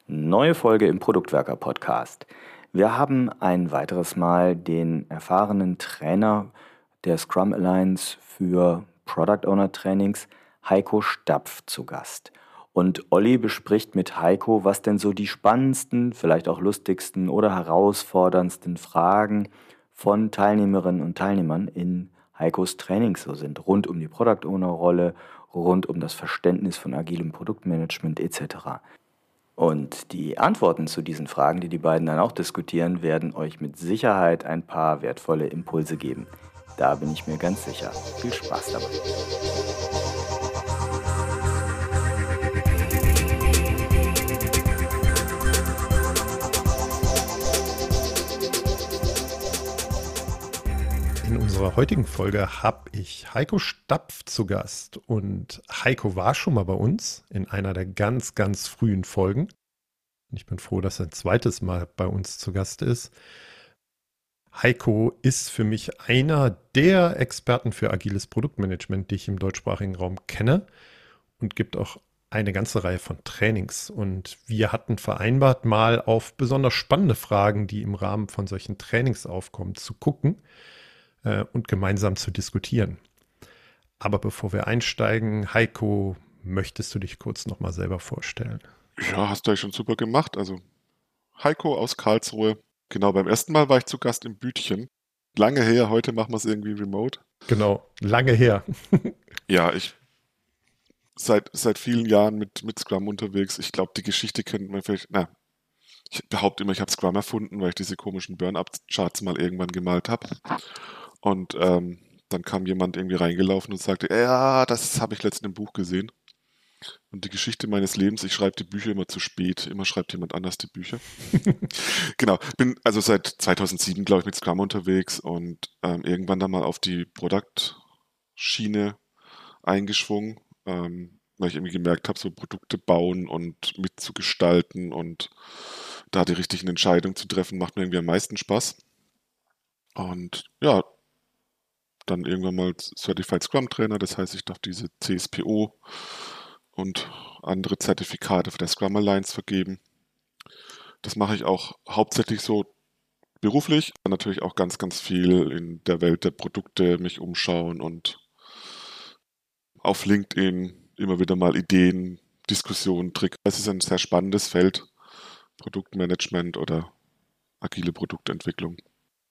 Neue Folge im Produktwerker Podcast. Wir haben ein weiteres Mal den erfahrenen Trainer der Scrum Alliance für Product Owner Trainings, Heiko Stapf, zu Gast. Und Olli bespricht mit Heiko, was denn so die spannendsten, vielleicht auch lustigsten oder herausforderndsten Fragen von Teilnehmerinnen und Teilnehmern in Heikos Trainings so sind, rund um die Product Owner Rolle, rund um das Verständnis von agilem Produktmanagement etc. Und die Antworten zu diesen Fragen, die die beiden dann auch diskutieren, werden euch mit Sicherheit ein paar wertvolle Impulse geben. Da bin ich mir ganz sicher. Viel Spaß dabei. In unserer heutigen Folge habe ich Heiko Stapf zu Gast und Heiko war schon mal bei uns in einer der ganz, ganz frühen Folgen. Und ich bin froh, dass er ein zweites Mal bei uns zu Gast ist. Heiko ist für mich einer der Experten für agiles Produktmanagement, die ich im deutschsprachigen Raum kenne und gibt auch eine ganze Reihe von Trainings. Und wir hatten vereinbart, mal auf besonders spannende Fragen, die im Rahmen von solchen Trainings aufkommen, zu gucken und gemeinsam zu diskutieren. Aber bevor wir einsteigen, Heiko, möchtest du dich kurz nochmal selber vorstellen? Ja, hast du ja schon super gemacht. Also Heiko aus Karlsruhe. Genau, beim ersten Mal war ich zu Gast im Bütchen. Lange her, heute machen wir es irgendwie remote. Genau, lange her. Ja, ich seit vielen Jahren mit Scrum unterwegs. Ich glaube, die Geschichte kennt man vielleicht, ich behaupte immer, ich habe Scrum erfunden, weil ich diese komischen Burn-Up-Charts mal irgendwann gemalt habe. Und dann kam jemand irgendwie reingelaufen und sagte, ja, das habe ich letztens im Buch gesehen. Und die Geschichte meines Lebens, ich schreibe die Bücher immer zu spät. Immer schreibt jemand anders die Bücher. Genau, bin also seit 2007, glaube ich, mit Scrum unterwegs und irgendwann dann mal auf die Product-Schiene eingeschwungen, weil ich irgendwie gemerkt habe, so Produkte bauen und mitzugestalten und da die richtigen Entscheidungen zu treffen, macht mir irgendwie am meisten Spaß. Und ja, dann irgendwann mal Certified Scrum Trainer, das heißt, ich darf diese CSPO und andere Zertifikate für der Scrum Alliance vergeben. Das mache ich auch hauptsächlich so beruflich, aber natürlich auch ganz, ganz viel in der Welt der Produkte mich umschauen und auf LinkedIn immer wieder mal Ideen, Diskussionen, Tricks. Es ist ein sehr spannendes Feld, Produktmanagement oder agile Produktentwicklung.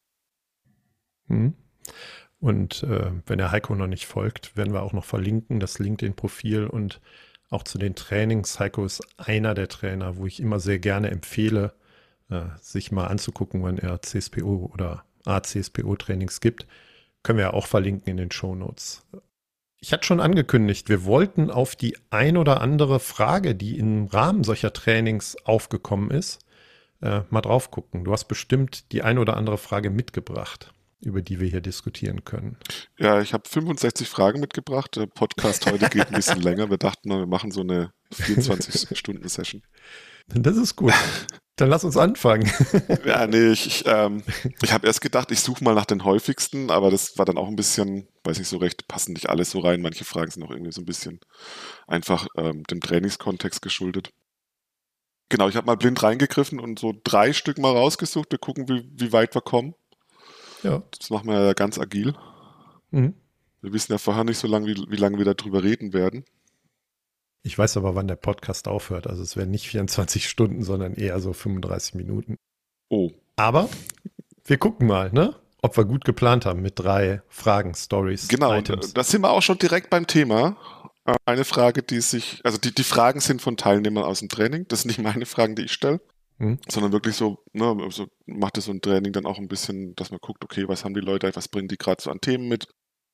Und wenn ihr Heiko noch nicht folgt, werden wir auch noch verlinken, das LinkedIn-Profil und auch zu den Trainings. Heiko ist einer der Trainer, wo ich immer sehr gerne empfehle, sich mal anzugucken, wenn er CSPO oder ACSPO-Trainings gibt. Können wir ja auch verlinken in den Shownotes. Ich hatte schon angekündigt, wir wollten auf die ein oder andere Frage, die im Rahmen solcher Trainings aufgekommen ist, mal drauf gucken. Du hast bestimmt die ein oder andere Frage mitgebracht, über die wir hier diskutieren können. Ja, ich habe 65 Fragen mitgebracht. Der Podcast heute geht ein bisschen länger. Wir dachten mal, wir machen so eine 24-Stunden-Session. Das ist gut. Dann lass uns anfangen. Ja, nee, ich habe erst gedacht, ich suche mal nach den häufigsten, aber das war dann auch ein bisschen, weiß nicht so recht, passen nicht alles so rein. Manche Fragen sind auch irgendwie so ein bisschen einfach dem Trainingskontext geschuldet. Genau, ich habe mal blind reingegriffen und so 3 Stück mal rausgesucht. Wir gucken, wie weit wir kommen. Ja. Das machen wir ja ganz agil. Mhm. Wir wissen ja vorher nicht so lange, wie lange wir darüber reden werden. Ich weiß aber, wann der Podcast aufhört. Also es werden nicht 24 Stunden, sondern eher so 35 Minuten. Oh. Aber wir gucken mal, ne? Ob wir gut geplant haben mit 3 Fragen, Stories, Genau, Items. da sind wir auch schon direkt beim Thema. Eine Frage, die Fragen sind von Teilnehmern aus dem Training. Das sind nicht meine Fragen, die ich stelle, sondern wirklich so, ne, also macht es so ein Training dann auch ein bisschen, dass man guckt, okay, was haben die Leute, was bringen die gerade so an Themen mit?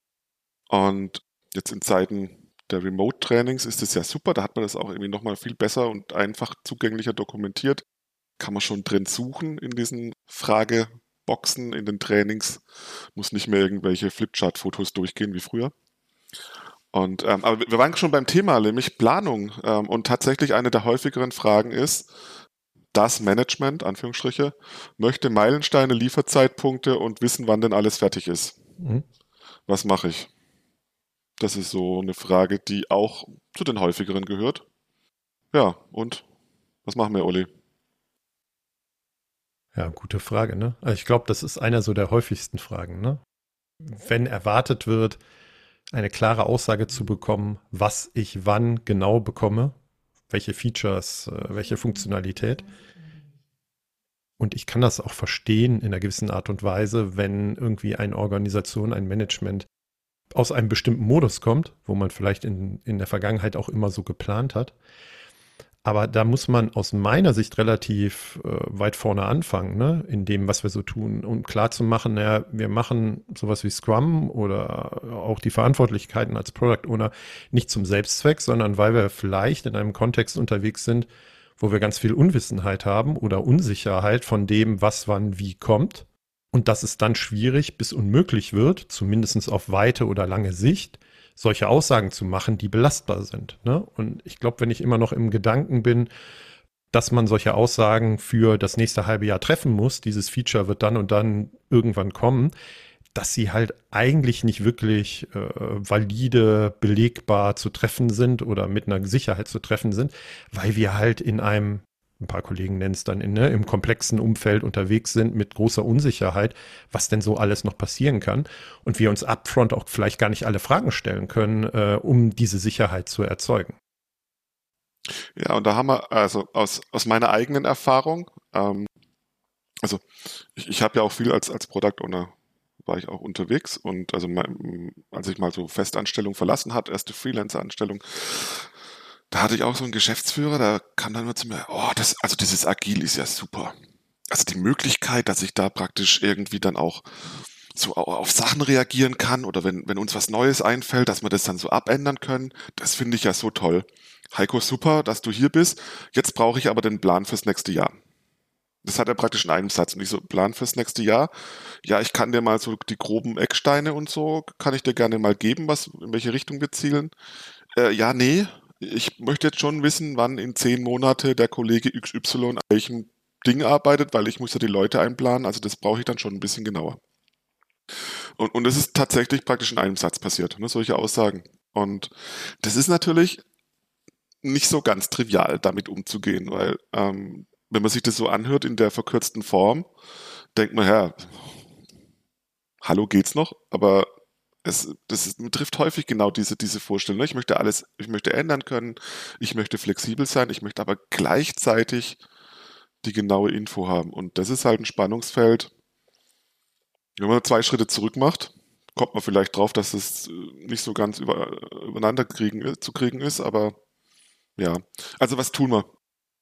Und jetzt in Zeiten der Remote-Trainings ist es ja super, da hat man das auch irgendwie nochmal viel besser und einfach zugänglicher dokumentiert. Kann man schon drin suchen in diesen Frageboxen in den Trainings, muss nicht mehr irgendwelche Flipchart-Fotos durchgehen wie früher. Und aber wir waren schon beim Thema, nämlich Planung. Und tatsächlich eine der häufigeren Fragen ist, das Management, Anführungsstriche, möchte Meilensteine, Lieferzeitpunkte und wissen, wann denn alles fertig ist. Was mache ich? Das ist so eine Frage, die auch zu den häufigeren gehört. Ja, und Was machen wir, Olli? Ja, gute Frage, ne? Also ich glaube, das ist einer so der häufigsten Fragen, ne? Wenn erwartet wird, eine klare Aussage zu bekommen, was ich wann genau bekomme, welche Features, welche Funktionalität. Und ich kann das auch verstehen in einer gewissen Art und Weise, wenn irgendwie eine Organisation, ein Management aus einem bestimmten Modus kommt, wo man vielleicht in der Vergangenheit auch immer so geplant hat. Aber da muss man aus meiner Sicht relativ weit vorne anfangen, ne? In dem, was wir so tun, um klar zu machen, naja, wir machen sowas wie Scrum oder auch die Verantwortlichkeiten als Product Owner nicht zum Selbstzweck, sondern weil wir vielleicht in einem Kontext unterwegs sind, wo wir ganz viel Unwissenheit haben oder Unsicherheit von dem, was wann wie kommt. Und dass es dann schwierig bis unmöglich wird, zumindest auf weite oder lange Sicht, solche Aussagen zu machen, die belastbar sind. Ne? Und ich glaube, wenn ich immer noch im Gedanken bin, dass man solche Aussagen für das nächste halbe Jahr treffen muss, dieses Feature wird dann und dann irgendwann kommen, dass sie halt eigentlich nicht wirklich valide, belegbar zu treffen sind oder mit einer Sicherheit zu treffen sind, weil wir halt in einem, ein paar Kollegen nennen es dann im komplexen Umfeld unterwegs sind mit großer Unsicherheit, was denn so alles noch passieren kann und wir uns upfront auch vielleicht gar nicht alle Fragen stellen können, um diese Sicherheit zu erzeugen. Ja, und da haben wir, also aus meiner eigenen Erfahrung, also ich habe ja auch viel als Product Owner war ich auch unterwegs und also als ich mal so Festanstellung verlassen hat, erste Freelancer-Anstellung, da hatte ich auch so einen Geschäftsführer, da kam dann immer zu mir, also dieses Agil ist ja super. Also die Möglichkeit, dass ich da praktisch irgendwie dann auch so auf Sachen reagieren kann oder wenn uns was Neues einfällt, dass wir das dann so abändern können, das finde ich ja so toll. Heiko, super, dass du hier bist. Jetzt brauche ich aber den Plan fürs nächste Jahr. Das hat er praktisch in einem Satz. Und ich so, Plan fürs nächste Jahr? Ja, ich kann dir mal so die groben Ecksteine und so, kann ich dir gerne mal geben, in welche Richtung wir zielen. Ja, nee, ich möchte jetzt schon wissen, wann in 10 Monate der Kollege XY an welchem Ding arbeitet, weil ich muss ja die Leute einplanen, also das brauche ich dann schon ein bisschen genauer. Und das ist tatsächlich praktisch in einem Satz passiert, ne, solche Aussagen. Und das ist natürlich nicht so ganz trivial, damit umzugehen, weil wenn man sich das so anhört in der verkürzten Form, denkt man, ja, hallo geht's noch, aber das betrifft häufig genau diese Vorstellung. Ich möchte ändern können, ich möchte flexibel sein, ich möchte aber gleichzeitig die genaue Info haben. Und das ist halt ein Spannungsfeld. Wenn man 2 Schritte zurück macht, kommt man vielleicht drauf, dass es nicht so ganz übereinander zu kriegen ist, aber ja. Also was tun wir?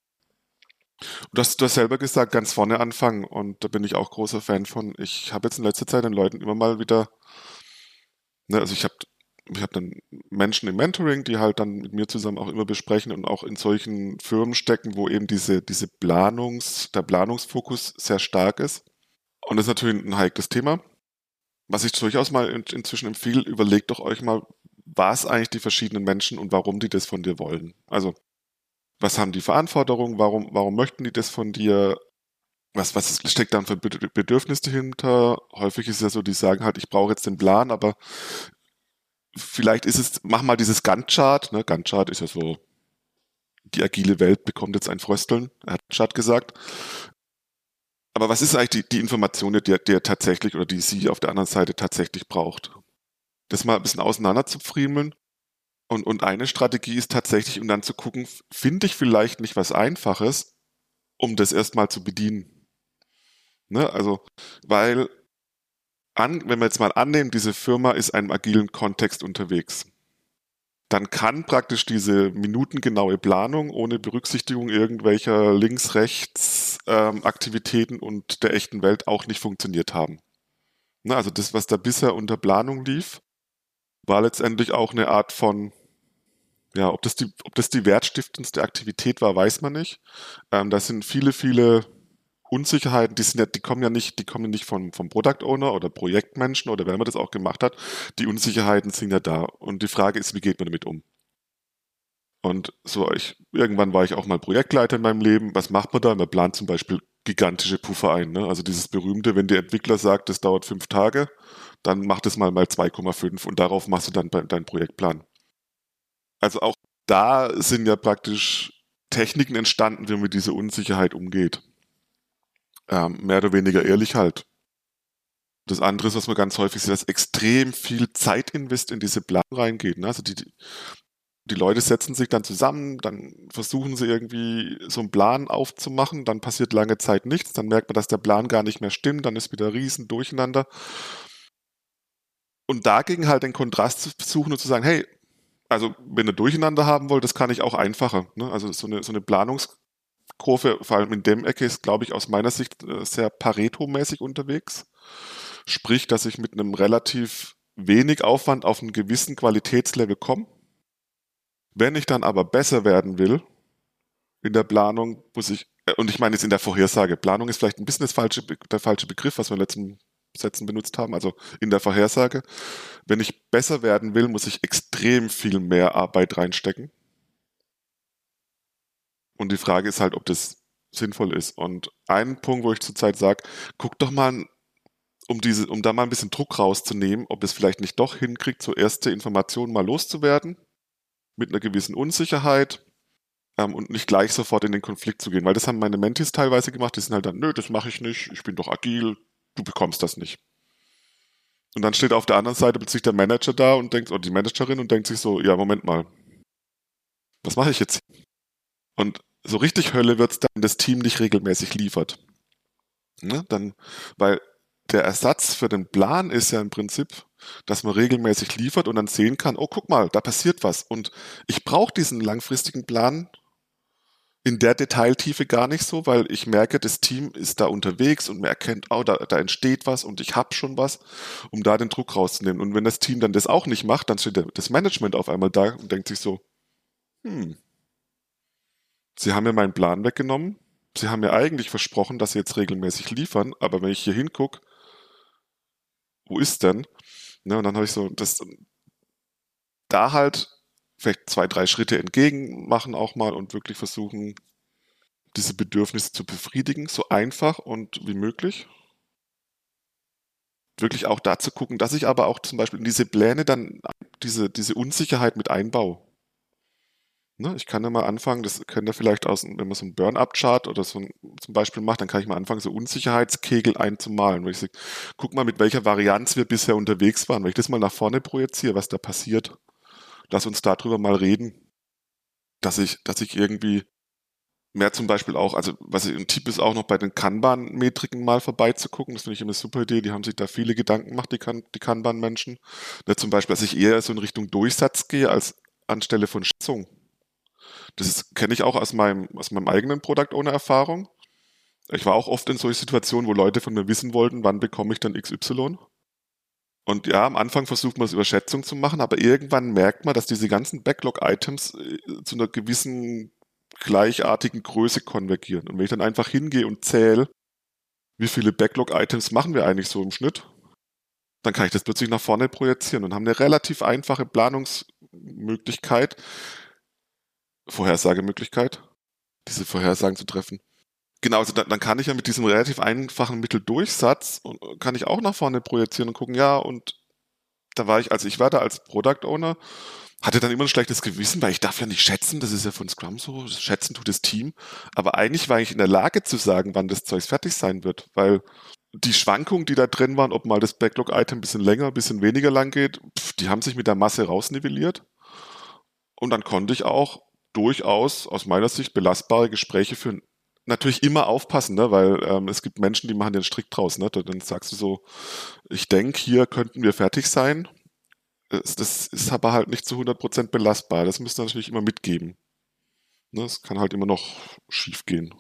Du hast selber gesagt, ganz vorne anfangen und da bin ich auch großer Fan von. Ich habe jetzt in letzter Zeit den Leuten immer mal wieder, ne, also ich hab dann Menschen im Mentoring, die halt dann mit mir zusammen auch immer besprechen und auch in solchen Firmen stecken, wo eben der Planungsfokus sehr stark ist. Und das ist natürlich ein heikles Thema. Was ich durchaus mal inzwischen empfehle, überlegt doch euch mal, was eigentlich die verschiedenen Menschen und warum die das von dir wollen. Also, was haben die Verantwortung? Warum möchten die das von dir? Was steckt dann für Bedürfnisse dahinter? Häufig ist es ja so, die sagen halt, ich brauche jetzt den Plan, aber vielleicht ist es, mach mal dieses Gantt-Chart. Ne? Gantt-Chart ist ja so, die agile Welt bekommt jetzt ein Frösteln, hat Chart gesagt. Aber was ist eigentlich die Information, die er tatsächlich oder die sie auf der anderen Seite tatsächlich braucht? Das mal ein bisschen auseinander zu friemeln. Und eine Strategie ist tatsächlich, um dann zu gucken, finde ich vielleicht nicht was Einfaches, um das erstmal zu bedienen. Ne? Also, weil, wenn wir jetzt mal annehmen, diese Firma ist in einem agilen Kontext unterwegs, dann kann praktisch diese minutengenaue Planung ohne Berücksichtigung irgendwelcher Links-Rechts-Aktivitäten und der echten Welt auch nicht funktioniert haben. Ne? Also das, was da bisher unter Planung lief, war letztendlich auch eine Art von, ja, ob das die wertstiftendste Aktivität war, weiß man nicht. Das sind viele Unsicherheiten, die kommen nicht vom Product Owner oder Projektmenschen oder wer man das auch gemacht hat. Die Unsicherheiten sind ja da. Und die Frage ist, wie geht man damit um? Und irgendwann war ich auch mal Projektleiter in meinem Leben. Was macht man da? Man plant zum Beispiel gigantische Puffer ein. Ne? Also dieses berühmte, wenn der Entwickler sagt, das dauert 5 Tage, dann mach das mal 2,5 und darauf machst du dann deinen Projektplan. Also auch da sind ja praktisch Techniken entstanden, wie man mit dieser Unsicherheit umgeht. Mehr oder weniger ehrlich halt. Das andere ist, was man ganz häufig sieht, dass extrem viel Zeitinvest in diese Planung reingeht. Ne? Also die Leute setzen sich dann zusammen, dann versuchen sie irgendwie so einen Plan aufzumachen, dann passiert lange Zeit nichts, dann merkt man, dass der Plan gar nicht mehr stimmt, dann ist wieder riesen Durcheinander. Und dagegen halt den Kontrast zu suchen und zu sagen, hey, also wenn ihr Durcheinander haben wollt, das kann ich auch einfacher. Ne? Also so eine Planungskurve, vor allem in dem Ecke, ist, glaube ich, aus meiner Sicht sehr Pareto-mäßig unterwegs. Sprich, dass ich mit einem relativ wenig Aufwand auf einen gewissen Qualitätslevel komme. Wenn ich dann aber besser werden will in der Planung, und ich meine jetzt in der Vorhersage, Planung ist vielleicht ein bisschen der falsche Begriff, was wir in den letzten Sätzen benutzt haben, also in der Vorhersage. Wenn ich besser werden will, muss ich extrem viel mehr Arbeit reinstecken. Und die Frage ist halt, ob das sinnvoll ist. Und ein Punkt, wo ich zurzeit sage, guck doch mal, um da mal ein bisschen Druck rauszunehmen, ob es vielleicht nicht doch hinkriegt, so erste Informationen mal loszuwerden, mit einer gewissen Unsicherheit, und nicht gleich sofort in den Konflikt zu gehen. Weil das haben meine Mentees teilweise gemacht, die sind halt dann, nö, das mache ich nicht, ich bin doch agil, du bekommst das nicht. Und dann steht auf der anderen Seite plötzlich der Manager da und denkt, oder die Managerin und denkt sich so, ja, Moment mal, was mache ich jetzt? Und so richtig Hölle wird es dann, wenn das Team nicht regelmäßig liefert. Ne? Weil der Ersatz für den Plan ist ja im Prinzip, dass man regelmäßig liefert und dann sehen kann, oh, guck mal, da passiert was. Und ich brauche diesen langfristigen Plan in der Detailtiefe gar nicht so, weil ich merke, das Team ist da unterwegs und man erkennt, oh, da entsteht was und ich habe schon was, um da den Druck rauszunehmen. Und wenn das Team dann das auch nicht macht, dann steht das Management auf einmal da und denkt sich so, Sie haben mir meinen Plan weggenommen, Sie haben mir eigentlich versprochen, dass Sie jetzt regelmäßig liefern, aber wenn ich hier hingucke, wo ist denn? Ne, und dann habe ich so, da halt vielleicht 2, 3 Schritte entgegen machen auch mal und wirklich versuchen, diese Bedürfnisse zu befriedigen, so einfach und wie möglich. Wirklich auch da zu gucken, dass ich aber auch zum Beispiel in diese Pläne dann diese Unsicherheit mit einbaue. Ne, ich kann ja mal anfangen, das kennt ihr vielleicht aus, wenn man so einen Burn-Up-Chart oder so zum Beispiel macht, dann kann ich mal anfangen, so Unsicherheitskegel einzumalen. Weil ich sage, guck mal, mit welcher Varianz wir bisher unterwegs waren. Wenn ich das mal nach vorne projiziere, was da passiert, lass uns darüber mal reden. Dass ich irgendwie mehr zum Beispiel auch, also was ein Tipp ist auch noch bei den Kanban-Metriken mal vorbeizugucken. Das finde ich immer eine super Idee. Die haben sich da viele Gedanken gemacht, die Kanban-Menschen. Ne, zum Beispiel, dass ich eher so in Richtung Durchsatz gehe als anstelle von Schätzung. Das kenne ich auch aus meinem eigenen Product Owner Erfahrung. Ich war auch oft in solchen Situationen, wo Leute von mir wissen wollten, wann bekomme ich dann XY. Und ja, am Anfang versucht man es über Schätzung zu machen, aber irgendwann merkt man, dass diese ganzen Backlog-Items zu einer gewissen gleichartigen Größe konvergieren. Und wenn ich dann einfach hingehe und zähle, wie viele Backlog-Items machen wir eigentlich so im Schnitt, dann kann ich das plötzlich nach vorne projizieren und haben eine relativ einfache Planungsmöglichkeit, Vorhersagemöglichkeit, diese Vorhersagen zu treffen. Genau, also dann kann ich ja mit diesem relativ einfachen Mitteldurchsatz kann ich auch nach vorne projizieren und gucken, ja, und da war ich da als Product Owner, hatte dann immer ein schlechtes Gewissen, weil ich darf ja nicht schätzen, das ist ja von Scrum so, schätzen tut das Team, aber eigentlich war ich in der Lage zu sagen, wann das Zeug fertig sein wird, weil die Schwankungen, die da drin waren, ob mal das Backlog-Item ein bisschen länger, ein bisschen weniger lang geht, die haben sich mit der Masse rausnivelliert und dann konnte ich auch durchaus aus meiner Sicht belastbare Gespräche führen. Natürlich immer aufpassen, ne? Weil es gibt Menschen, die machen den Strick draus. Ne? Dann sagst du so, ich denke, hier könnten wir fertig sein. Das ist aber halt nicht zu 100% belastbar. Das müsst ihr natürlich immer mitgeben. Ne? Es kann halt immer noch schief gehen.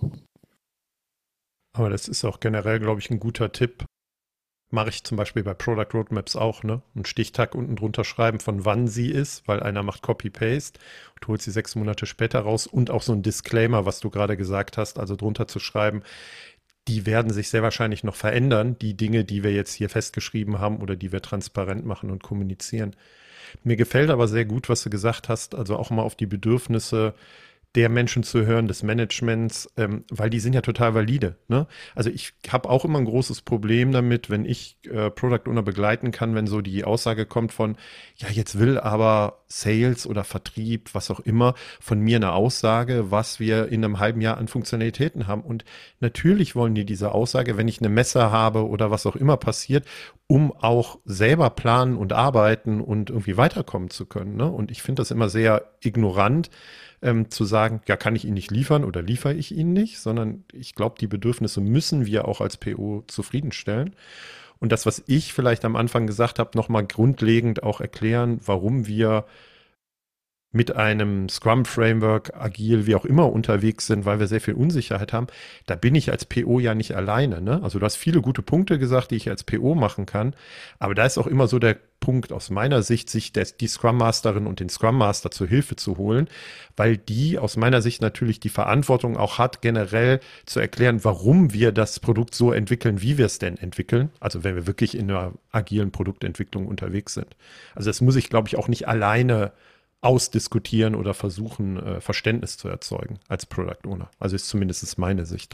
Aber das ist auch generell, glaube ich, ein guter Tipp. Mache ich zum Beispiel bei Product Roadmaps auch, ne? Einen Stichtag unten drunter schreiben, von wann sie ist, weil einer macht Copy-Paste und holt sie 6 Monate später raus und auch so ein Disclaimer, was du gerade gesagt hast, also drunter zu schreiben, die werden sich sehr wahrscheinlich noch verändern, die Dinge, die wir jetzt hier festgeschrieben haben oder die wir transparent machen und kommunizieren. Mir gefällt aber sehr gut, was du gesagt hast, also auch mal auf die Bedürfnisse der Menschen zu hören, des Managements, weil die sind ja total valide. Ne? Also ich habe auch immer ein großes Problem damit, wenn ich Product Owner begleiten kann, wenn so die Aussage kommt von, ja, jetzt will aber Sales oder Vertrieb, was auch immer, von mir eine Aussage, was wir in einem halben Jahr an Funktionalitäten haben. Und natürlich wollen die diese Aussage, wenn ich eine Messe habe oder was auch immer passiert, um auch selber planen und arbeiten und irgendwie weiterkommen zu können. Ne? Und ich finde das immer sehr ignorant, zu sagen, ja, kann ich ihn nicht liefern oder liefere ich ihn nicht, sondern ich glaube, die Bedürfnisse müssen wir auch als PO zufriedenstellen. Und das, was ich vielleicht am Anfang gesagt habe, nochmal grundlegend auch erklären, warum wir mit einem Scrum-Framework, agil, wie auch immer unterwegs sind, weil wir sehr viel Unsicherheit haben, da bin ich als PO ja nicht alleine. Ne? Also du hast viele gute Punkte gesagt, die ich als PO machen kann, aber da ist auch immer so der Punkt aus meiner Sicht, sich die Scrum Masterin und den Scrum Master zur Hilfe zu holen, weil die aus meiner Sicht natürlich die Verantwortung auch hat, generell zu erklären, warum wir das Produkt so entwickeln, wie wir es denn entwickeln. Also wenn wir wirklich in einer agilen Produktentwicklung unterwegs sind. Also das muss ich, glaube ich, auch nicht alleine ausdiskutieren oder versuchen, Verständnis zu erzeugen als Product Owner. Also ist zumindest meine Sicht.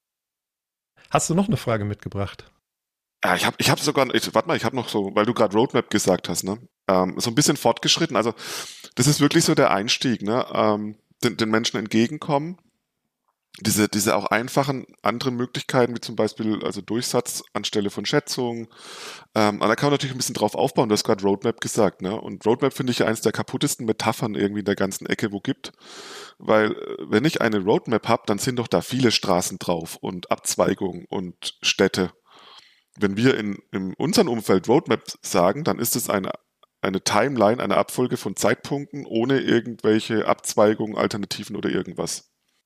Hast du noch eine Frage mitgebracht? Ja, ich hab sogar, warte mal, ich habe noch so, weil du gerade Roadmap gesagt hast, ne, so ein bisschen fortgeschritten. Also das ist wirklich so der Einstieg, ne, den Menschen entgegenkommen. Diese auch einfachen andere Möglichkeiten, wie zum Beispiel also Durchsatz anstelle von Schätzungen. Aber da kann man natürlich ein bisschen drauf aufbauen. Du hast gerade Roadmap gesagt, ne? Und Roadmap finde ich ja eines der kaputtesten Metaphern irgendwie in der ganzen Ecke, wo gibt. Weil wenn ich eine Roadmap habe, dann sind doch da viele Straßen drauf und Abzweigungen und Städte. Wenn wir in unserem Umfeld Roadmap sagen, dann ist es eine Timeline, eine Abfolge von Zeitpunkten ohne irgendwelche Abzweigungen, Alternativen oder irgendwas.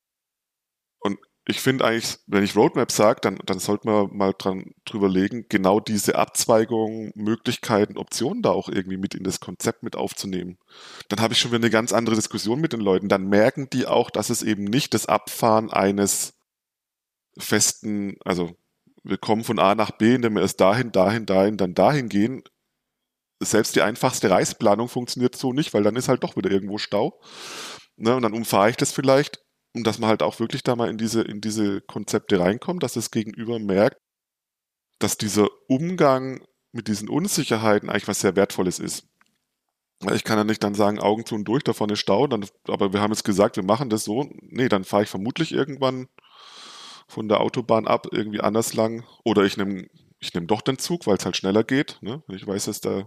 Und ich finde eigentlich, wenn ich Roadmap sage, dann sollte man mal drüber legen, genau diese Abzweigungen, Möglichkeiten, Optionen da auch irgendwie mit in das Konzept mit aufzunehmen. Dann habe ich schon wieder eine ganz andere Diskussion mit den Leuten. Dann merken die auch, dass es eben nicht das Abfahren eines festen, also wir kommen von A nach B, indem wir erst dahin, dann dahin gehen. Selbst die einfachste Reisplanung funktioniert so nicht, weil dann ist halt doch wieder irgendwo Stau. Ne, und dann umfahre ich das vielleicht. Und dass man halt auch wirklich da mal in diese Konzepte reinkommt, dass das Gegenüber merkt, dass dieser Umgang mit diesen Unsicherheiten eigentlich was sehr Wertvolles ist. Ich kann ja nicht dann sagen, Augen zu und durch, da vorne Stau, aber wir haben jetzt gesagt, wir machen das so. Nee, dann fahre ich vermutlich irgendwann von der Autobahn ab, irgendwie anders lang. Oder ich nehm doch den Zug, weil es halt schneller geht. Ne? Ich weiß, dass da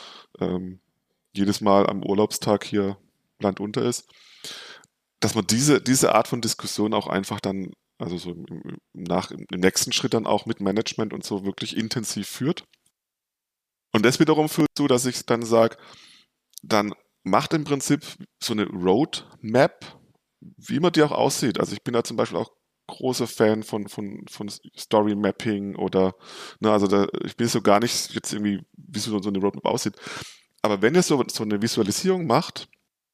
jedes Mal am Urlaubstag hier Land unter ist. Dass man diese Art von Diskussion auch einfach dann, also so im nächsten Schritt dann auch mit Management und so wirklich intensiv führt. Und das wiederum führt dazu, dass ich dann sage, dann macht im Prinzip so eine Roadmap, wie immer die auch aussieht. Also ich bin da zum Beispiel auch großer Fan von Story Mapping oder, ne, also ich bin so gar nicht jetzt irgendwie, wie so eine Roadmap aussieht. Aber wenn ihr so eine Visualisierung macht,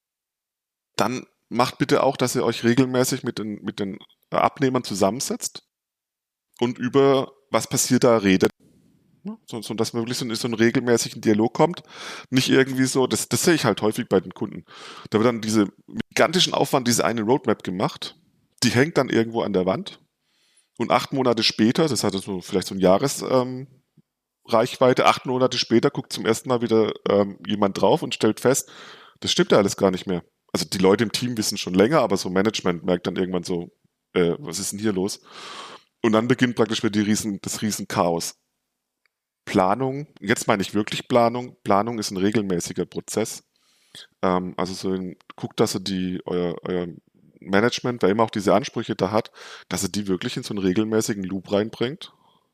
dann macht bitte auch, dass ihr euch regelmäßig mit den Abnehmern zusammensetzt und über was passiert da redet. So, dass man wirklich so einen regelmäßigen Dialog kommt. Nicht irgendwie so, das sehe ich halt häufig bei den Kunden. Da wird dann mit gigantischen Aufwand diese eine Roadmap gemacht, die hängt dann irgendwo an der Wand und 8 Monate später, das hat so vielleicht so ein Jahresreichweite, 8 Monate später guckt zum ersten Mal wieder jemand drauf und stellt fest, das stimmt ja alles gar nicht mehr. Also die Leute im Team wissen schon länger, aber so Management merkt dann irgendwann so, was ist denn hier los? Und dann beginnt praktisch wieder das Riesenchaos. Planung, jetzt meine ich wirklich Planung. Planung ist ein regelmäßiger Prozess. Also guckt, dass ihr euer Management, wer immer auch diese Ansprüche da hat, dass ihr die wirklich in so einen regelmäßigen Loop reinbringt,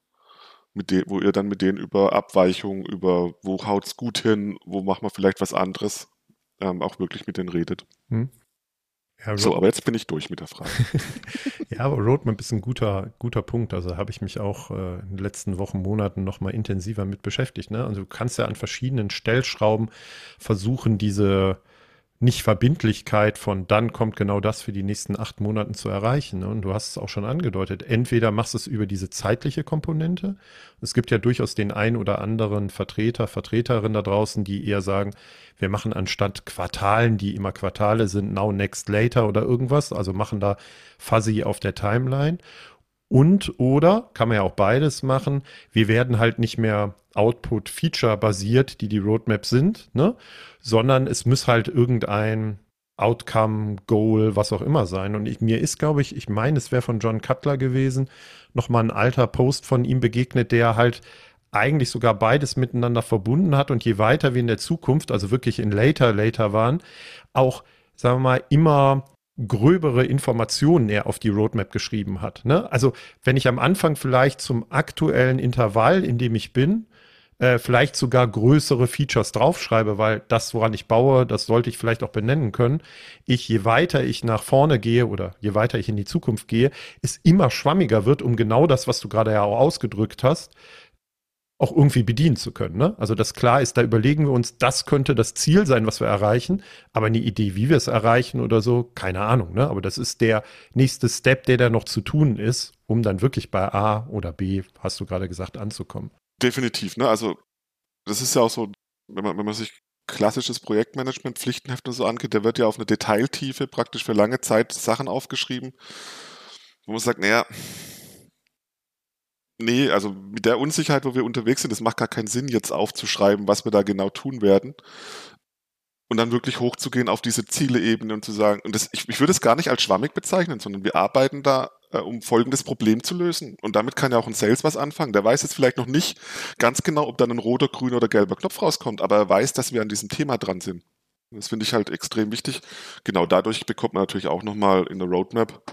wo ihr dann mit denen über Abweichungen, über wo haut's gut hin, wo machen wir vielleicht was anderes, auch wirklich mit denen redet. Ja, so, aber jetzt bin ich durch mit der Frage. Ja, aber Roadmap ist ein guter Punkt. Also habe ich mich auch in den letzten Wochen, Monaten noch mal intensiver mit beschäftigt. Ne? Also du kannst ja an verschiedenen Stellschrauben versuchen, diese Nicht-Verbindlichkeit von dann kommt genau das für die nächsten 8 Monaten zu erreichen. Ne? Und du hast es auch schon angedeutet. Entweder machst du es über diese zeitliche Komponente. Es gibt ja durchaus den ein oder anderen Vertreter, Vertreterin da draußen, die eher sagen, wir machen anstatt Quartalen, die immer Quartale sind, now, next, later oder irgendwas. Also machen da fuzzy auf der Timeline. Und oder, kann man ja auch beides machen, wir werden halt nicht mehr Output-Feature-basiert, die Roadmap sind, ne? Sondern es muss halt irgendein Outcome, Goal, was auch immer sein. Und mir ist, glaube ich, meine, es wäre von John Cutler gewesen, nochmal ein alter Post von ihm begegnet, der halt eigentlich sogar beides miteinander verbunden hat. Und je weiter wir in der Zukunft, also wirklich in later waren, auch, sagen wir mal, immer gröbere Informationen er auf die Roadmap geschrieben hat. Ne? Also wenn ich am Anfang vielleicht zum aktuellen Intervall, in dem ich bin, vielleicht sogar größere Features draufschreibe, weil das, woran ich baue, das sollte ich vielleicht auch benennen können. Je weiter ich nach vorne gehe oder je weiter ich in die Zukunft gehe, es immer schwammiger wird, um genau das, was du gerade ja auch ausgedrückt hast, auch irgendwie bedienen zu können. Ne? Also das klar ist, da überlegen wir uns, das könnte das Ziel sein, was wir erreichen, aber eine Idee, wie wir es erreichen oder so, keine Ahnung. Ne? Aber das ist der nächste Step, der da noch zu tun ist, um dann wirklich bei A oder B, hast du gerade gesagt, anzukommen. Definitiv, ne? Also das ist ja auch so, wenn man sich klassisches Projektmanagement, Pflichtenheft und so angeht, da wird ja auf eine Detailtiefe praktisch für lange Zeit Sachen aufgeschrieben, wo man sagt, naja, nee, also mit der Unsicherheit, wo wir unterwegs sind, das macht gar keinen Sinn, jetzt aufzuschreiben, was wir da genau tun werden. Und dann wirklich hochzugehen auf diese Zieleebene und zu sagen, und ich würde es gar nicht als schwammig bezeichnen, sondern wir arbeiten da, um folgendes Problem zu lösen. Und damit kann ja auch ein Sales was anfangen. Der weiß jetzt vielleicht noch nicht ganz genau, ob dann ein roter, grüner oder gelber Knopf rauskommt, aber er weiß, dass wir an diesem Thema dran sind. Das finde ich halt extrem wichtig. Genau dadurch bekommt man natürlich auch nochmal in der Roadmap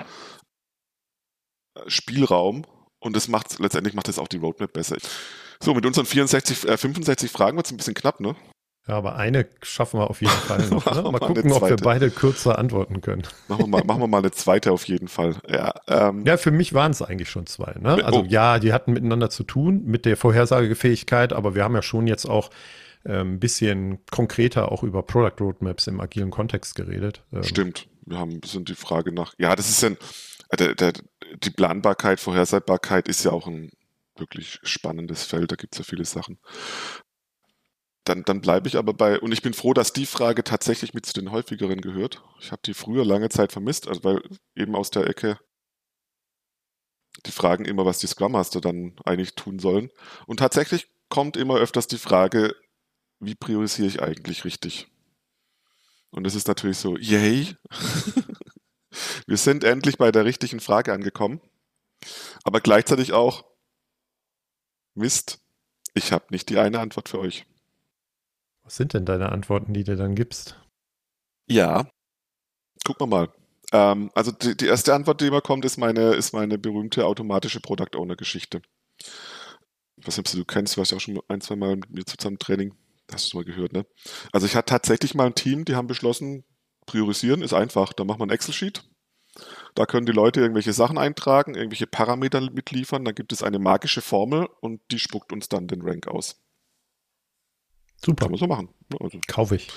Spielraum. Und letztendlich macht das auch die Roadmap besser. So, mit unseren 65 Fragen wird es ein bisschen knapp, ne? Ja, aber eine schaffen wir auf jeden Fall noch. Ne? Mal gucken, ob wir beide kürzer antworten können. Machen wir mal eine zweite auf jeden Fall. Ja, für mich waren es eigentlich schon 2. Ne? Also ja, die hatten miteinander zu tun mit der Vorhersagefähigkeit, aber wir haben ja schon jetzt auch ein bisschen konkreter auch über Product Roadmaps im agilen Kontext geredet. Stimmt, sind die Frage nach, ja, das ist die Planbarkeit, Vorhersagbarkeit ist ja auch ein wirklich spannendes Feld, da gibt es ja viele Sachen. Dann bleibe ich aber und ich bin froh, dass die Frage tatsächlich mit zu den häufigeren gehört. Ich habe die früher lange Zeit vermisst, also weil eben aus der Ecke die fragen immer, was die Scrum Master dann eigentlich tun sollen. Und tatsächlich kommt immer öfters die Frage, wie priorisiere ich eigentlich richtig? Und es ist natürlich so, yay, wir sind endlich bei der richtigen Frage angekommen, aber gleichzeitig auch, Mist, ich habe nicht die eine Antwort für euch. Was sind denn deine Antworten, die du dann gibst? Ja, gucken wir mal. Also die erste Antwort, die immer kommt, ist meine berühmte automatische Product Owner Geschichte. Ich weiß nicht, ob du kennst, du warst ja auch schon 1-2 Mal mit mir zusammen Training. Hast du mal gehört, ne? Also ich hatte tatsächlich mal ein Team, die haben beschlossen, priorisieren ist einfach. Da macht man ein Excel-Sheet. Da können die Leute irgendwelche Sachen eintragen, irgendwelche Parameter mitliefern. Dann gibt es eine magische Formel und die spuckt uns dann den Rank aus. Super. Kann man so machen. Also, kaufe ich.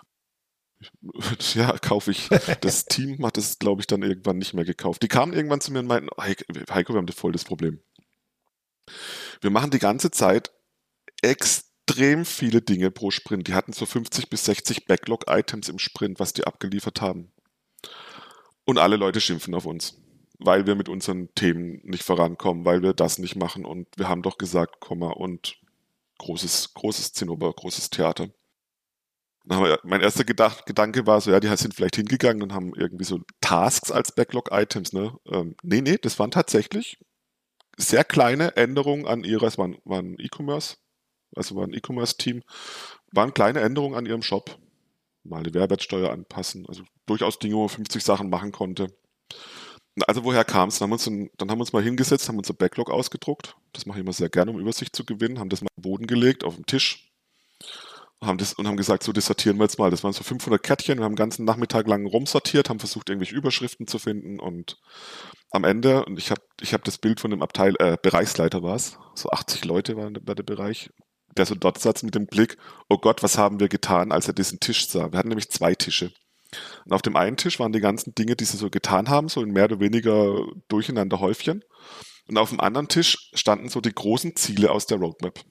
Ja, kaufe ich. Das Team hat es, glaube ich, dann irgendwann nicht mehr gekauft. Die kamen irgendwann zu mir und meinten, Heiko, wir haben voll das Problem. Wir machen die ganze Zeit extrem viele Dinge pro Sprint. Die hatten so 50 bis 60 Backlog-Items im Sprint, was die abgeliefert haben. Und alle Leute schimpfen auf uns, weil wir mit unseren Themen nicht vorankommen, weil wir das nicht machen und wir haben doch gesagt, und großes Zinnober, großes Theater. Mein erster Gedanke war so, ja, die sind vielleicht hingegangen und haben irgendwie so Tasks als Backlog-Items, ne? Nee, das waren tatsächlich sehr kleine Änderungen an es war ein E-Commerce, also war ein E-Commerce-Team, waren kleine Änderungen an ihrem Shop. Mal die Mehrwertsteuer anpassen, also durchaus Dinge, wo man 50 Sachen machen konnte. Also woher kam es? Dann haben wir uns mal hingesetzt, haben unser Backlog ausgedruckt. Das mache ich immer sehr gerne, um Übersicht zu gewinnen, haben das mal am Boden gelegt, auf den Tisch haben gesagt, so, das sortieren wir jetzt mal. Das waren so 500 Kärtchen, wir haben den ganzen Nachmittag lang rumsortiert, haben versucht, irgendwelche Überschriften zu finden und am Ende, und ich hab das Bild von dem Bereichsleiter war es, so 80 Leute waren bei der Bereich, der so dort saß mit dem Blick, oh Gott, was haben wir getan, als er diesen Tisch sah. Wir hatten nämlich 2 Tische. Und auf dem einen Tisch waren die ganzen Dinge, die sie so getan haben, so in mehr oder weniger durcheinander Häufchen. Und auf dem anderen Tisch standen so die großen Ziele aus der Roadmap.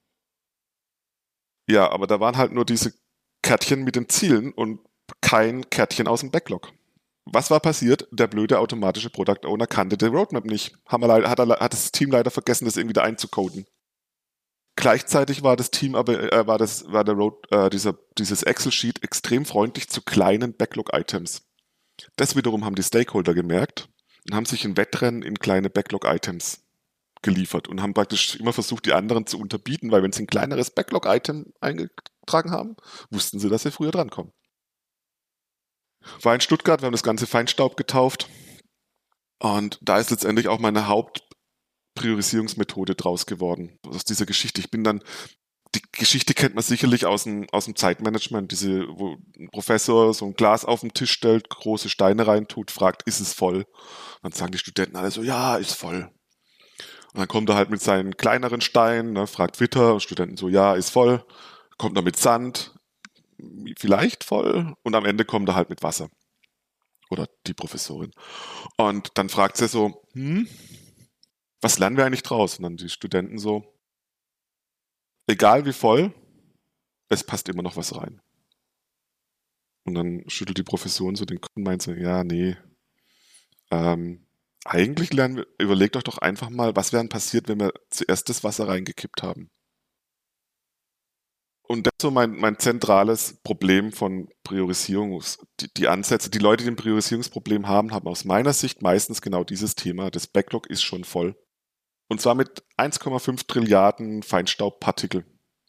Ja, aber da waren halt nur diese Kärtchen mit den Zielen und kein Kärtchen aus dem Backlog. Was war passiert? Der blöde automatische Product Owner kannte die Roadmap nicht. Hat das Team leider vergessen, das irgendwie da einzucoden. Gleichzeitig war das Team aber, dieses Excel-Sheet extrem freundlich zu kleinen Backlog-Items. Das wiederum haben die Stakeholder gemerkt und haben sich ein Wettrennen in kleine Backlog-Items geliefert und haben praktisch immer versucht, die anderen zu unterbieten, weil wenn sie ein kleineres Backlog-Item eingetragen haben, wussten sie, dass sie früher drankommen. War in Stuttgart, wir haben das Ganze Feinstaub getauft und da ist letztendlich auch meine Hauptpriorisierungsmethode draus geworden, aus dieser Geschichte. Die Geschichte kennt man sicherlich aus dem Zeitmanagement, wo ein Professor so ein Glas auf den Tisch stellt, große Steine reintut, fragt, ist es voll? Und dann sagen die Studenten alle so, ja, ist voll. Und dann kommt er halt mit seinen kleineren Steinen, ne, fragt Witter, und Studenten so, ja, ist voll. Kommt er mit Sand, vielleicht voll. Und am Ende kommt er halt mit Wasser. Oder die Professorin. Und dann fragt sie so, was lernen wir eigentlich draus? Und dann die Studenten so, egal wie voll, es passt immer noch was rein. Und dann schüttelt die Professorin so den Kopf und meint so, ja, nee, eigentlich überlegt euch doch einfach mal, was wäre denn passiert, wenn wir zuerst das Wasser reingekippt haben. Und das ist so mein zentrales Problem von Priorisierung. Die Ansätze, die Leute, die ein Priorisierungsproblem haben aus meiner Sicht meistens genau dieses Thema. Das Backlog ist schon voll. Und zwar mit 1,5 Trilliarden Feinstaubpartikel.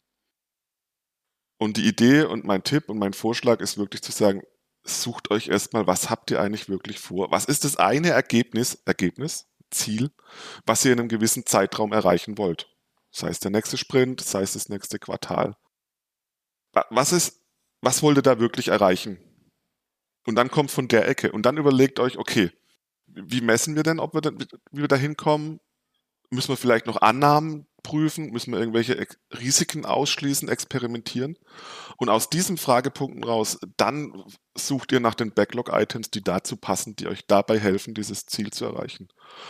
Und die Idee und mein Tipp und mein Vorschlag ist wirklich zu sagen, sucht euch erstmal, was habt ihr eigentlich wirklich vor? Was ist das eine Ziel, was ihr in einem gewissen Zeitraum erreichen wollt? Sei es der nächste Sprint, sei es das nächste Quartal. Was wollt ihr da wirklich erreichen? Und dann kommt von der Ecke. Und dann überlegt euch, okay, wie messen wir denn, wie wir da hinkommen? Müssen wir vielleicht noch Annahmen prüfen? Müssen wir irgendwelche Risiken ausschließen, experimentieren? Und aus diesen Fragepunkten raus, dann sucht ihr nach den Backlog-Items, die dazu passen, die euch dabei helfen, dieses Ziel zu erreichen.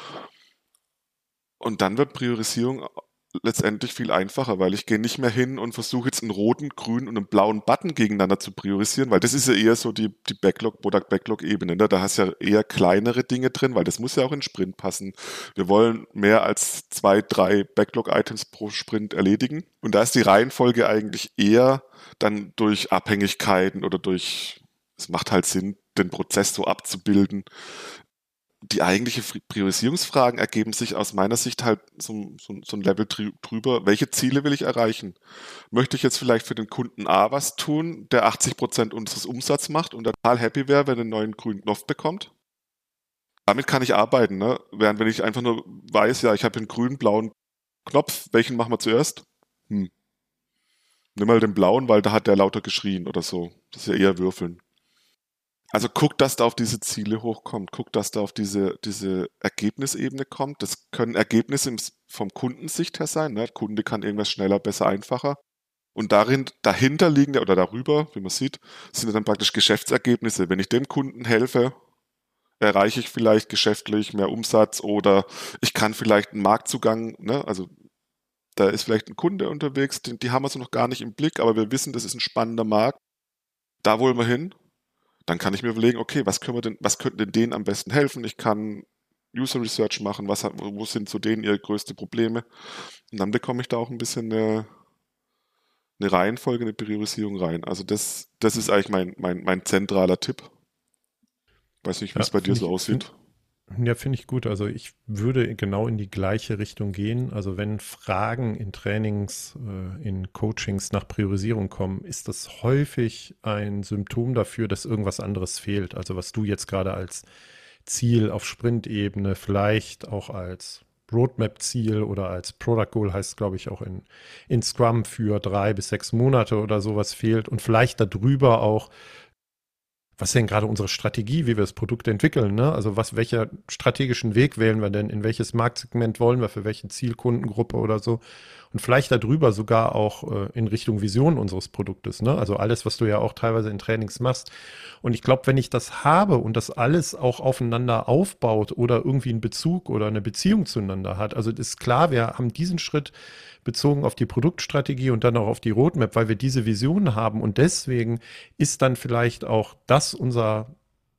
Und dann wird Priorisierung letztendlich viel einfacher, weil ich gehe nicht mehr hin und versuche jetzt einen roten, grünen und einen blauen Button gegeneinander zu priorisieren, weil das ist ja eher so die Product-Backlog-Ebene. Ne? Da hast du ja eher kleinere Dinge drin, weil das muss ja auch in Sprint passen. Wir wollen mehr als 2, 3 Backlog-Items pro Sprint erledigen. Und da ist die Reihenfolge eigentlich eher dann durch Abhängigkeiten oder es macht halt Sinn, den Prozess so abzubilden. Die eigentliche Priorisierungsfragen ergeben sich aus meiner Sicht halt so ein Level drüber. Welche Ziele will ich erreichen? Möchte ich jetzt vielleicht für den Kunden A was tun, der 80% unseres Umsatzes macht und total happy wäre, wenn er einen neuen grünen Knopf bekommt? Damit kann ich arbeiten, ne? Während wenn ich einfach nur weiß, ja, ich habe einen grünen, blauen Knopf, welchen machen wir zuerst? Nimm mal den blauen, weil da hat der lauter geschrien oder so. Das ist ja eher Würfeln. Also guckt, dass da auf diese Ziele hochkommt, guckt, dass da auf diese Ergebnisebene kommt. Das können Ergebnisse vom Kundensicht her sein. Ne? Der Kunde kann irgendwas schneller, besser, einfacher. Und dahinter liegende oder darüber, wie man sieht, sind dann praktisch Geschäftsergebnisse. Wenn ich dem Kunden helfe, erreiche ich vielleicht geschäftlich mehr Umsatz oder ich kann vielleicht einen Marktzugang, ne? Also da ist vielleicht ein Kunde unterwegs, die haben wir so noch gar nicht im Blick, aber wir wissen, das ist ein spannender Markt. Da wollen wir hin. Dann kann ich mir überlegen, okay, was könnte denn denen am besten helfen? Ich kann User Research machen, wo sind zu denen ihre größten Probleme? Und dann bekomme ich da auch ein bisschen eine Reihenfolge, eine Priorisierung rein. Also das ist eigentlich mein zentraler Tipp. Weiß nicht, wie es bei dir so aussieht. Ja, finde ich gut. Also ich würde genau in die gleiche Richtung gehen. Also wenn Fragen in Trainings, in Coachings nach Priorisierung kommen, ist das häufig ein Symptom dafür, dass irgendwas anderes fehlt. Also was du jetzt gerade als Ziel auf Sprint-Ebene, vielleicht auch als Roadmap-Ziel oder als Product Goal heißt, glaube ich, auch in Scrum für 3 bis 6 Monate oder sowas fehlt und vielleicht darüber auch was ist denn gerade unsere Strategie, wie wir das Produkt entwickeln, ne? Also welcher strategischen Weg wählen wir denn, in welches Marktsegment wollen wir, für welche Zielkundengruppe oder so. Und vielleicht darüber sogar auch in Richtung Vision unseres Produktes, ne? Also alles, was du ja auch teilweise in Trainings machst. Und ich glaube, wenn ich das habe und das alles auch aufeinander aufbaut oder irgendwie einen Bezug oder eine Beziehung zueinander hat, also das ist klar, wir haben diesen Schritt bezogen auf die Produktstrategie und dann auch auf die Roadmap, weil wir diese Vision haben und deswegen ist dann vielleicht auch das unser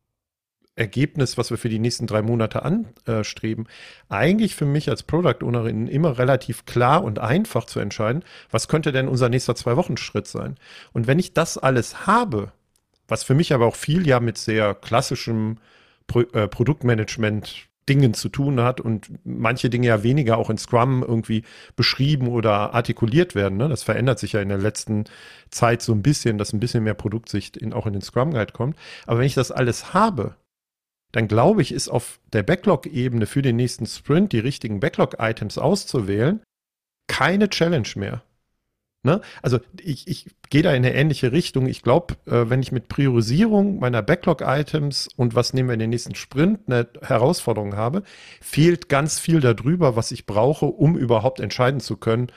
Ergebnis, was wir für die nächsten 3 Monate anstreben, eigentlich für mich als Product Ownerin immer relativ klar und einfach zu entscheiden, was könnte denn unser nächster 2-Wochen-Schritt sein. Und wenn ich das alles habe, was für mich aber auch viel ja mit sehr klassischem Produktmanagement Dingen zu tun hat und manche Dinge ja weniger auch in Scrum irgendwie beschrieben oder artikuliert werden. Ne? Das verändert sich ja in der letzten Zeit so ein bisschen, dass ein bisschen mehr Produktsicht auch in den Scrum Guide kommt. Aber wenn ich das alles habe, dann glaube ich, ist auf der Backlog-Ebene für den nächsten Sprint die richtigen Backlog-Items auszuwählen keine Challenge mehr. Ne? Also ich gehe da in eine ähnliche Richtung. Ich glaube, wenn ich mit Priorisierung meiner Backlog-Items und was nehmen wir in den nächsten Sprint eine Herausforderung habe, fehlt ganz viel darüber, was ich brauche, um überhaupt entscheiden zu können,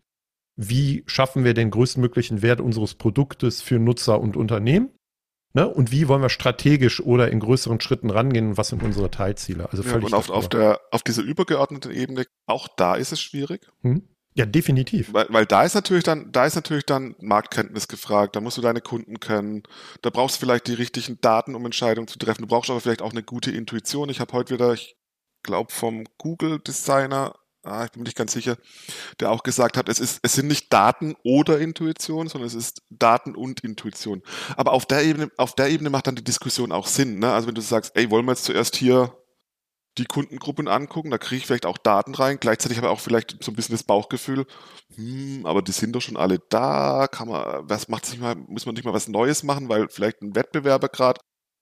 wie schaffen wir den größtmöglichen Wert unseres Produktes für Nutzer und Unternehmen. Ne? Und wie wollen wir strategisch oder in größeren Schritten rangehen und was sind unsere Teilziele? Also völlig und auf dieser übergeordneten Ebene, auch da ist es schwierig. Ja, definitiv. Weil da ist natürlich dann Marktkenntnis gefragt, da musst du deine Kunden kennen, da brauchst du vielleicht die richtigen Daten, um Entscheidungen zu treffen, du brauchst aber vielleicht auch eine gute Intuition. Ich habe heute wieder, ich glaube vom Google-Designer, ich bin mir nicht ganz sicher, der auch gesagt hat, es sind nicht Daten oder Intuition, sondern es ist Daten und Intuition. Aber auf der Ebene macht dann die Diskussion auch Sinn, ne? Also wenn du sagst, ey, wollen wir jetzt zuerst hier die Kundengruppen angucken, da kriege ich vielleicht auch Daten rein, gleichzeitig aber auch vielleicht so ein bisschen das Bauchgefühl, aber die sind doch schon alle da, muss man nicht mal was Neues machen, weil vielleicht ein Wettbewerber gerade,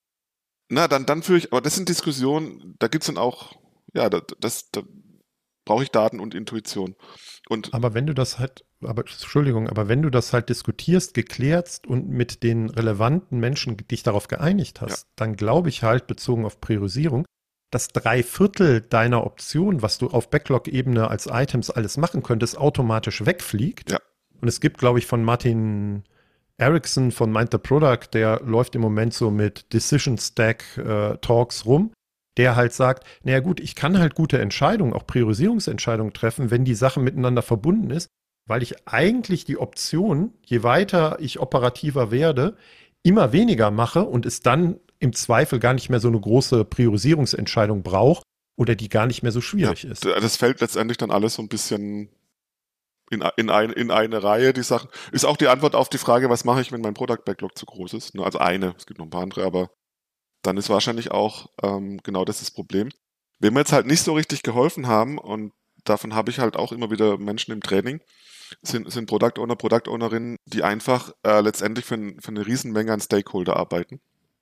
dann führe ich, aber das sind Diskussionen, da gibt es dann auch, ja, da brauche ich Daten und Intuition. Aber wenn du das halt, aber wenn du das halt diskutierst, geklärst und mit den relevanten Menschen dich darauf geeinigt hast, dann glaube ich halt, bezogen auf Priorisierung, dass 3/4 deiner Optionen, was du auf Backlog-Ebene als Items alles machen könntest, automatisch wegfliegt. Ja. Und es gibt, glaube ich, von Martin Erickson von Mind the Product, der läuft im Moment so mit Decision Stack Talks rum, der halt sagt, naja gut, ich kann halt gute Entscheidungen, auch Priorisierungsentscheidungen treffen, wenn die Sache miteinander verbunden ist, weil ich eigentlich die Option, je weiter ich operativer werde, immer weniger mache und es dann im Zweifel gar nicht mehr so eine große Priorisierungsentscheidung braucht oder die gar nicht mehr so schwierig ist. Das fällt letztendlich dann alles so ein bisschen in eine Reihe, die Sachen. Ist auch die Antwort auf die Frage, was mache ich, wenn mein Product Backlog zu groß ist? Also es gibt noch ein paar andere, aber dann ist wahrscheinlich auch genau das Problem. Wem wir jetzt halt nicht so richtig geholfen haben, und davon habe ich halt auch immer wieder Menschen im Training, sind Product Owner, Product Ownerinnen, die einfach letztendlich für eine Riesenmenge an Stakeholder arbeiten.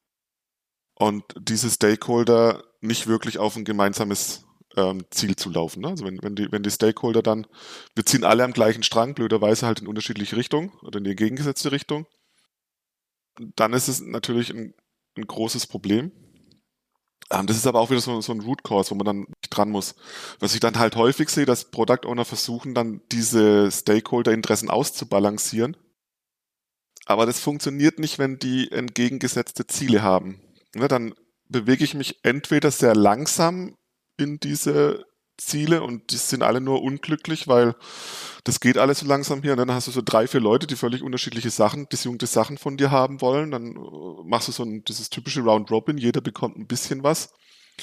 Und diese Stakeholder nicht wirklich auf ein gemeinsames Ziel zu laufen. Ne? Also wenn die Stakeholder dann, wir ziehen alle am gleichen Strang, blöderweise halt in unterschiedliche Richtungen oder in die entgegengesetzte Richtung, dann ist es natürlich ein großes Problem. Das ist aber auch wieder so ein Root Cause, wo man dann dran muss. Was ich dann halt häufig sehe, dass Product Owner versuchen, dann diese Stakeholder-Interessen auszubalancieren. Aber das funktioniert nicht, wenn die entgegengesetzte Ziele haben. Ne, dann bewege ich mich entweder sehr langsam in diese Ziele und die sind alle nur unglücklich, weil das geht alles so langsam hier. Und dann hast du so 3, 4 Leute, die völlig unterschiedliche Sachen, disjunkte Sachen von dir haben wollen. Dann machst du dieses typische Round Robin, jeder bekommt ein bisschen was.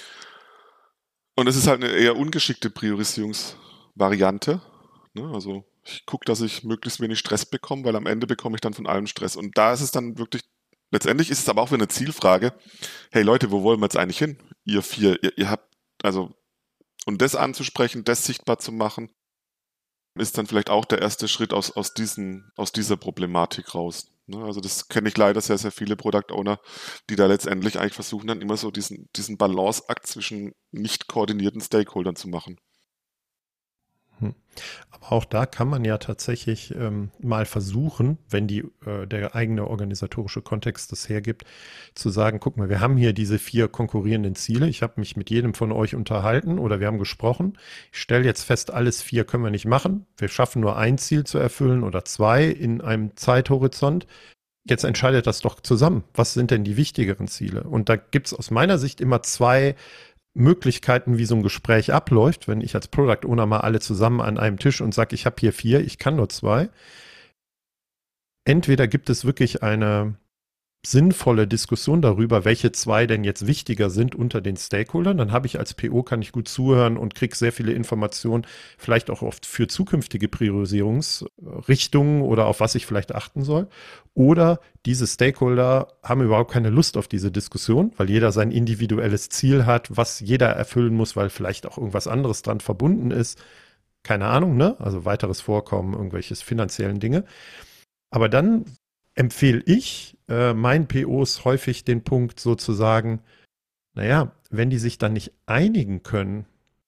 Und es ist halt eine eher ungeschickte Priorisierungsvariante. Ne? Also ich gucke, dass ich möglichst wenig Stress bekomme, weil am Ende bekomme ich dann von allem Stress. Und da ist es dann wirklich, letztendlich ist es aber auch wieder eine Zielfrage. Hey Leute, wo wollen wir jetzt eigentlich hin? Ihr 4, ihr habt, also, und das anzusprechen, das sichtbar zu machen, ist dann vielleicht auch der erste Schritt aus dieser Problematik raus. Ne? Also das kenne ich leider sehr, sehr viele Product Owner, die da letztendlich eigentlich versuchen, dann immer so diesen Balanceakt zwischen nicht koordinierten Stakeholdern zu machen. Aber auch da kann man ja tatsächlich mal versuchen, wenn der eigene organisatorische Kontext das hergibt, zu sagen, guck mal, wir haben hier diese 4 konkurrierenden Ziele. Ich habe mich mit jedem von euch unterhalten oder wir haben gesprochen. Ich stelle jetzt fest, alles 4 können wir nicht machen. Wir schaffen nur ein Ziel zu erfüllen oder 2 in einem Zeithorizont. Jetzt entscheidet das doch zusammen. Was sind denn die wichtigeren Ziele? Und da gibt es aus meiner Sicht immer 2 Möglichkeiten, wie so ein Gespräch abläuft, wenn ich als Product Owner mal alle zusammen an einem Tisch und sage, ich habe hier 4, ich kann nur 2. Entweder gibt es wirklich eine sinnvolle Diskussion darüber, welche 2 denn jetzt wichtiger sind unter den Stakeholdern. Dann habe ich als PO, kann ich gut zuhören und kriege sehr viele Informationen, vielleicht auch oft für zukünftige Priorisierungsrichtungen oder auf was ich vielleicht achten soll. Oder diese Stakeholder haben überhaupt keine Lust auf diese Diskussion, weil jeder sein individuelles Ziel hat, was jeder erfüllen muss, weil vielleicht auch irgendwas anderes dran verbunden ist. Keine Ahnung, ne? Also weiteres Vorkommen, irgendwelches finanziellen Dinge. Aber dann empfehle ich meinen POs häufig den Punkt sozusagen, naja, wenn die sich dann nicht einigen können,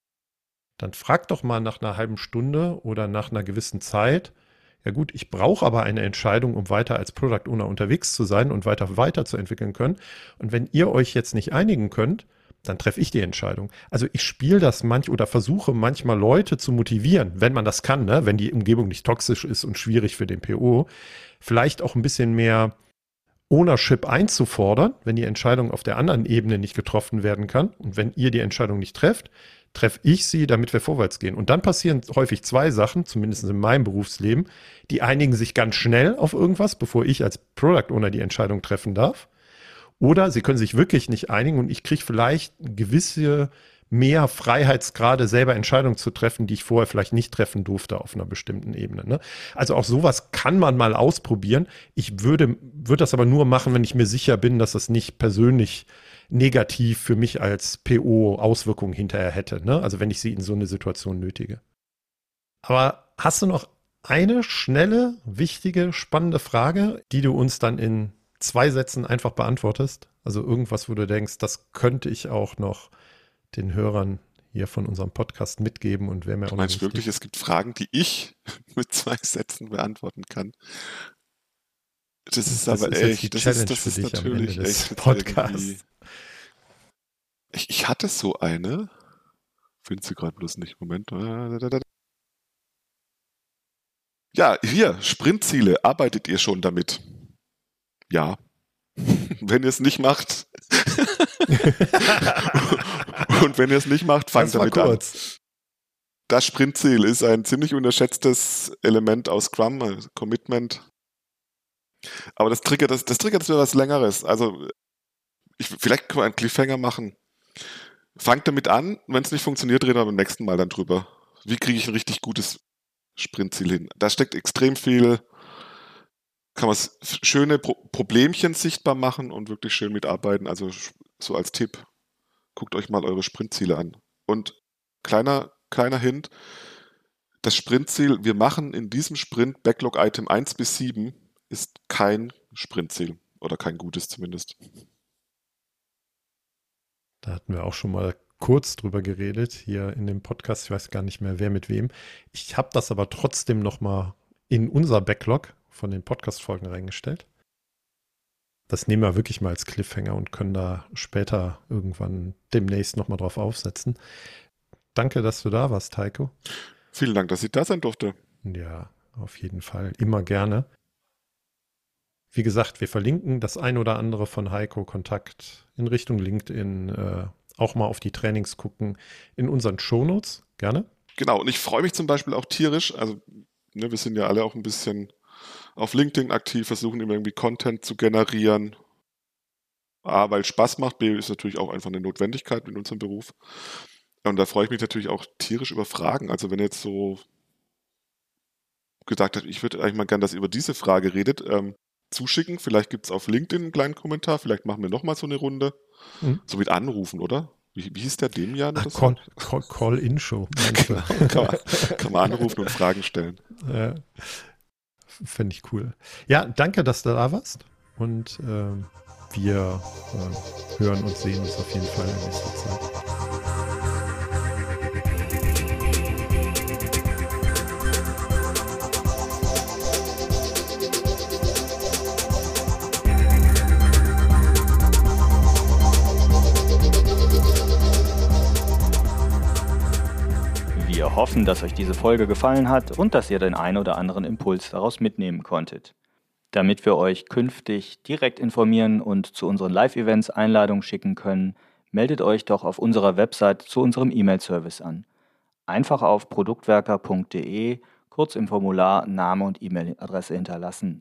dann frag doch mal nach einer halben Stunde oder nach einer gewissen Zeit, ja gut, ich brauche aber eine Entscheidung, um weiter als Product Owner unterwegs zu sein und weiterzuentwickeln können. Und wenn ihr euch jetzt nicht einigen könnt, dann treffe ich die Entscheidung. Also ich spiele das oder versuche manchmal Leute zu motivieren, wenn man das kann, ne? Wenn die Umgebung nicht toxisch ist und schwierig für den PO, vielleicht auch ein bisschen mehr Ownership einzufordern, wenn die Entscheidung auf der anderen Ebene nicht getroffen werden kann. Und wenn ihr die Entscheidung nicht treffe ich sie, damit wir vorwärts gehen. Und dann passieren häufig 2 Sachen, zumindest in meinem Berufsleben. Die einigen sich ganz schnell auf irgendwas, bevor ich als Product Owner die Entscheidung treffen darf. Oder sie können sich wirklich nicht einigen und ich kriege vielleicht gewisse mehr Freiheitsgrade, selber Entscheidungen zu treffen, die ich vorher vielleicht nicht treffen durfte auf einer bestimmten Ebene. Ne? Also auch sowas kann man mal ausprobieren. Ich würde das aber nur machen, wenn ich mir sicher bin, dass das nicht persönlich negativ für mich als PO Auswirkungen hinterher hätte. Ne? Also wenn ich sie in so eine Situation nötige. Aber hast du noch eine schnelle, wichtige, spannende Frage, die du uns dann in 2 Sätzen einfach beantwortest? Also irgendwas, wo du denkst, das könnte ich auch noch den Hörern hier von unserem Podcast mitgeben und wäre mir auch noch wichtig. Meinst du wirklich, es gibt Fragen, die ich mit 2 Sätzen beantworten kann? Das ist aber echt, das ist natürlich echt Podcast. Ich hatte so eine, finde sie gerade bloß nicht, Moment. Ja, hier, Sprintziele, arbeitet ihr schon damit? Ja. Wenn ihr es nicht macht. Und wenn ihr es nicht macht, fangt damit an. Das Sprintziel ist ein ziemlich unterschätztes Element aus Scrum, Commitment. Aber das triggert für was Längeres. Also vielleicht können wir einen Cliffhanger machen. Fangt damit an, wenn es nicht funktioniert, reden wir beim nächsten Mal dann drüber. Wie kriege ich ein richtig gutes Sprintziel hin? Da steckt extrem viel, kann man schöne Problemchen sichtbar machen und wirklich schön mitarbeiten. Also so als Tipp, guckt euch mal eure Sprintziele an. Und kleiner Hint, das Sprintziel, wir machen in diesem Sprint Backlog-Item 1 bis 7, ist kein Sprintziel oder kein gutes zumindest. Da hatten wir auch schon mal kurz drüber geredet hier in dem Podcast. Ich weiß gar nicht mehr, wer mit wem. Ich habe das aber trotzdem noch mal in unser Backlog von den Podcast-Folgen reingestellt. Das nehmen wir wirklich mal als Cliffhanger und können da später irgendwann demnächst noch mal drauf aufsetzen. Danke, dass du da warst, Heiko. Vielen Dank, dass ich da sein durfte. Ja, auf jeden Fall. Immer gerne. Wie gesagt, wir verlinken das ein oder andere von Heiko, Kontakt in Richtung LinkedIn, auch mal auf die Trainings gucken in unseren Shownotes. Gerne. Genau, und ich freue mich zum Beispiel auch tierisch, also wir sind ja alle auch ein bisschen auf LinkedIn aktiv, versuchen immer irgendwie Content zu generieren. A, weil es Spaß macht, B, ist natürlich auch einfach eine Notwendigkeit in unserem Beruf. Und da freue ich mich natürlich auch tierisch über Fragen. Also wenn ihr jetzt so gesagt habt, ich würde eigentlich mal gern, dass ihr über diese Frage redet, zuschicken. Vielleicht gibt es auf LinkedIn einen kleinen Kommentar. Vielleicht machen wir nochmal so eine Runde. So mit Anrufen, oder? Wie hieß der Demian? Call-in-Show. Genau, kann man anrufen und Fragen stellen. Fände ich cool. Ja, danke, dass du da warst. Und wir hören und sehen uns auf jeden Fall in nächster Zeit. Wir hoffen, dass euch diese Folge gefallen hat und dass ihr den einen oder anderen Impuls daraus mitnehmen konntet. Damit wir euch künftig direkt informieren und zu unseren Live-Events Einladungen schicken können, meldet euch doch auf unserer Website zu unserem E-Mail-Service an. Einfach auf produktwerker.de kurz im Formular Name und E-Mail-Adresse hinterlassen